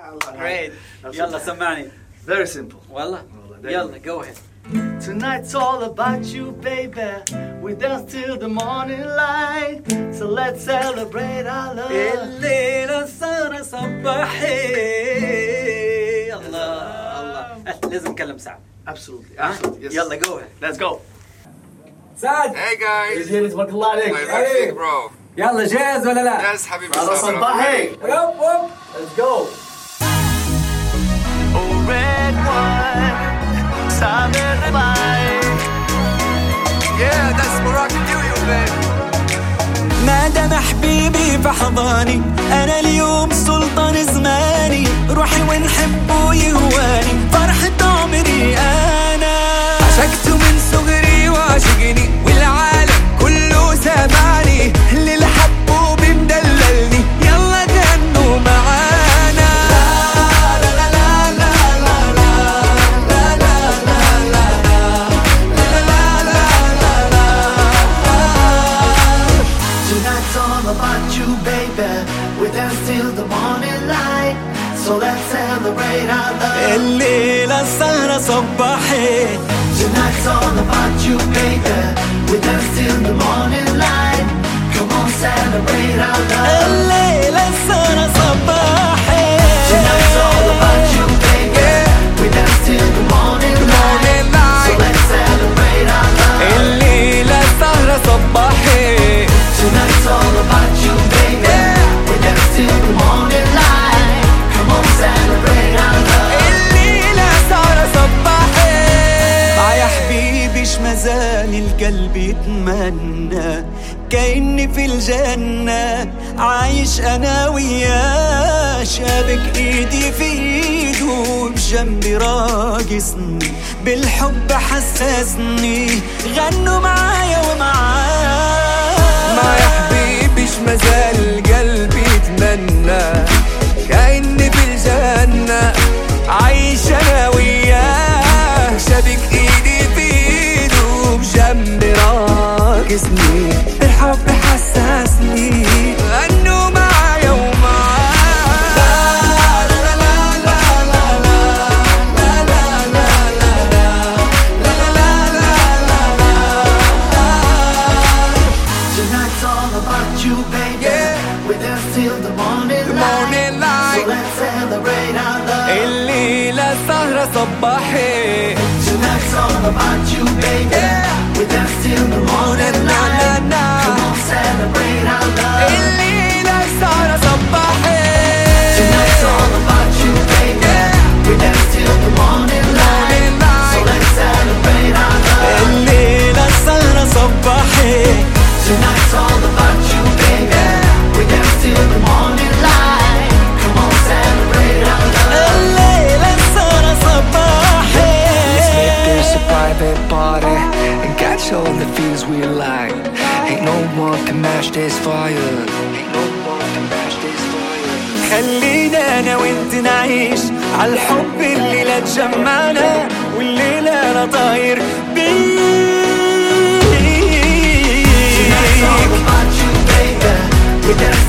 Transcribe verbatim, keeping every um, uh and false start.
Great. يلا سمعني. Very simple. والله. يلا go ahead. Tonight's all about you, baby. We dance till the morning light. So let's celebrate our love. الليلة صار صباحي. الله الله. لازم نكلم سعد. Absolutely. Absolutely. Yes. يلا go ahead. Let's go. سعد. Hey guys. زين تبارك الله عليك. Hey bro. يلا جاهز ولا لا؟ Yes حبيبي. هذا صباحي. Up up. Let's go. Oh red wine. Yeah, that's Moroccan to you, baby. ما دام حبيبي فحضاني أنا اليوم سلطان زماني روحي ونحبه يهواني فرحة عمري أنا عشقته من صغري وعشقني والعالم كله سامعني اللي حبه بمدللني يلا غنوا معانا about you, baby. We dance till the morning light. So let's celebrate our love. الليلة سهرة صباحي. Tonight's all about you, baby. We dance till the morning light. Come on, celebrate our love. الليلة سهرة صباحي. Tonight's all about you, baby. We dance till the morning light. So let's celebrate our love. الليلة سهرة صباحي. Tonight's all about you, baby. We dance till the morning light. Come on, celebrate our love. الليلة سهرة صباحي. يا حبيبي شمازال القلب يتمنى كأني في الجنة عايش أنا وياه شابك إيدي في إيده بجنبي راقصني بالحب حسسني غنوا معايا ومعاه ما يا حبيبي شمازال القلب يتمنى كأني في الجنة عايش أنا وياه شابك إيدي في إيده بجنبي راقصني بالحب حسسني غنوا معايا ومعاه لا لا لا لا لا لا لا لا لا Tonight's all about you, baby. Yeah. We dance till the morning The light. morning light. So let's celebrate our love. الليلة سهرة صباحي. Tonight's all about you, baby. Yeah. We dance till the morning light. Come on, celebrate our love. الليلة سهرة صباحي. Tonight's all about you, baby. Yeah. We dance till the morning light. So let's celebrate our love. الليلة سهرة صباحي. Tonight's all about you, baby. We dance till the morning light. Come on, celebrate our love. الليلة سهرة صباحي. Let's make this a private party and catch all the feels we like. Ain't no one can match this fire. Ain't no one can match this fire. خلينا انا وانت نعيش عالحب اللي لا تجمعنا والليلة انا طاير Tonight's all بيك about you, baby. We dance